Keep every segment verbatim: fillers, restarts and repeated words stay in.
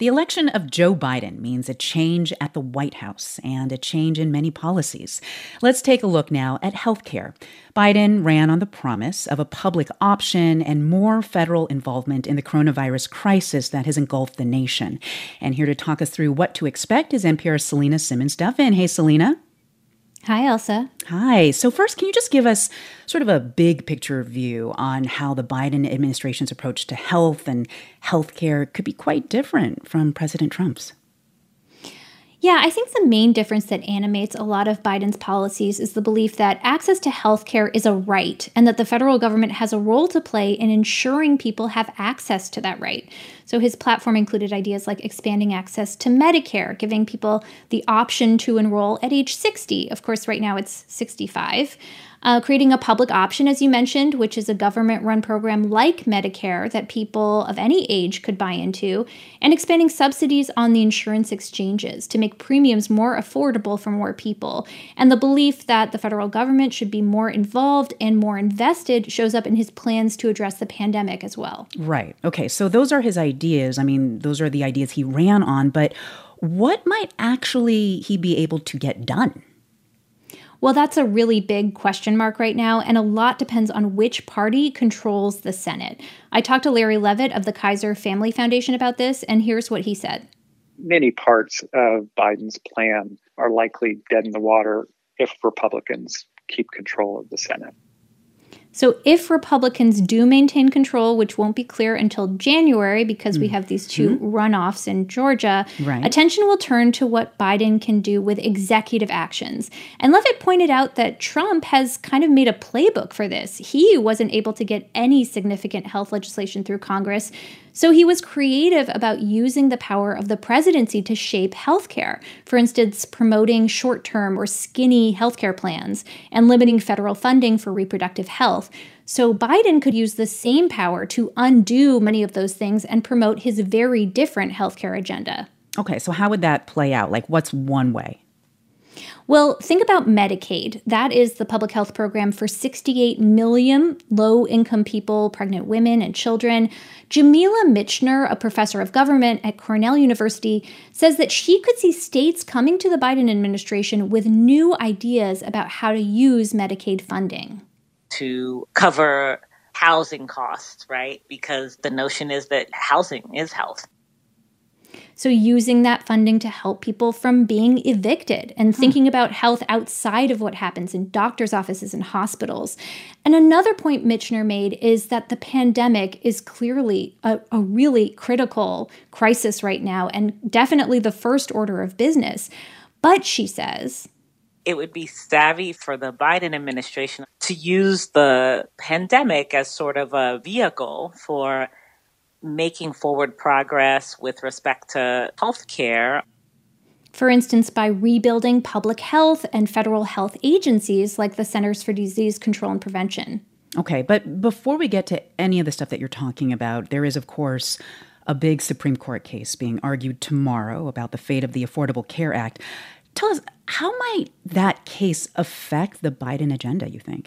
The election of Joe Biden means a change at the White House and a change in many policies. Let's take a look now at healthcare. Biden ran on the promise of a public option and more federal involvement in the coronavirus crisis that has engulfed the nation. And here to talk us through what to expect is N P R's Selena Simmons-Duffin. Hey, Selena. Hi, Elsa. Hi. So first, can you just give us sort of a big picture view on how the Biden administration's approach to health and healthcare could be quite different from President Trump's? Yeah, I think the main difference that animates a lot of Biden's policies is the belief that access to health care is a right and that the federal government has a role to play in ensuring people have access to that right. So his platform included ideas like expanding access to Medicare, giving people the option to enroll at age sixty. Of course, right now it's sixty-five. Uh, creating a public option, as you mentioned, which is a government-run program like Medicare that people of any age could buy into, and expanding subsidies on the insurance exchanges to make premiums more affordable for more people. And the belief that the federal government should be more involved and more invested shows up in his plans to address the pandemic as well. Right. Okay, so those are his ideas. I mean, those are the ideas he ran on, but what might actually he be able to get done? Well, that's a really big question mark right now, and a lot depends on which party controls the Senate. I talked to Larry Levitt of the Kaiser Family Foundation about this, and here's what he said. Many parts of Biden's plan are likely dead in the water if Republicans keep control of the Senate. So if Republicans do maintain control, which won't be clear until January because we have these two mm-hmm. runoffs in Georgia, right. attention will turn to what Biden can do with executive actions. And Levitt pointed out that Trump has kind of made a playbook for this. He wasn't able to get any significant health legislation through Congress, so he was creative about using the power of the presidency to shape healthcare. For instance, promoting short-term or skinny healthcare plans and limiting federal funding for reproductive health. So Biden could use the same power to undo many of those things and promote his very different healthcare agenda. Okay, so how would that play out? Like, what's one way? Well, think about Medicaid. That is the public health program for sixty-eight million low-income people, pregnant women, and children. Jamila Michener, a professor of government at Cornell University, says that she could see states coming to the Biden administration with new ideas about how to use Medicaid funding. To cover housing costs, right? Because the notion is that housing is health. So using that funding to help people from being evicted and thinking about health outside of what happens in doctors' offices and hospitals. And another point Michener made is that the pandemic is clearly a, a really critical crisis right now and definitely the first order of business. But she says, it would be savvy for the Biden administration to use the pandemic as sort of a vehicle for making forward progress with respect to healthcare. For instance, by rebuilding public health and federal health agencies like the Centers for Disease Control and Prevention. Okay, but before we get to any of the stuff that you're talking about, there is, of course, a big Supreme Court case being argued tomorrow about the fate of the Affordable Care Act. Tell us, how might that case affect the Biden agenda, you think?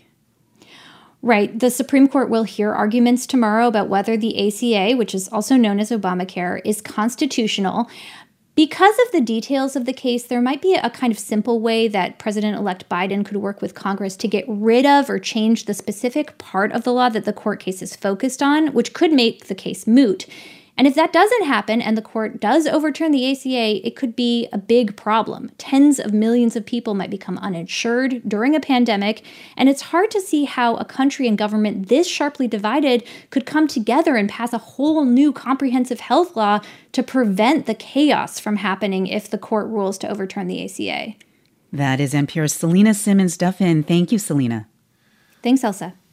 Right. The Supreme Court will hear arguments tomorrow about whether the A C A, which is also known as Obamacare, is constitutional. Because of the details of the case, there might be a kind of simple way that President-elect Biden could work with Congress to get rid of or change the specific part of the law that the court case is focused on, which could make the case moot. And if that doesn't happen and the court does overturn the A C A, it could be a big problem. Tens of millions of people might become uninsured during a pandemic, and it's hard to see how a country and government this sharply divided could come together and pass a whole new comprehensive health law to prevent the chaos from happening if the court rules to overturn the A C A. That is N P R's Selena Simmons-Duffin. Thank you, Selena. Thanks, Elsa.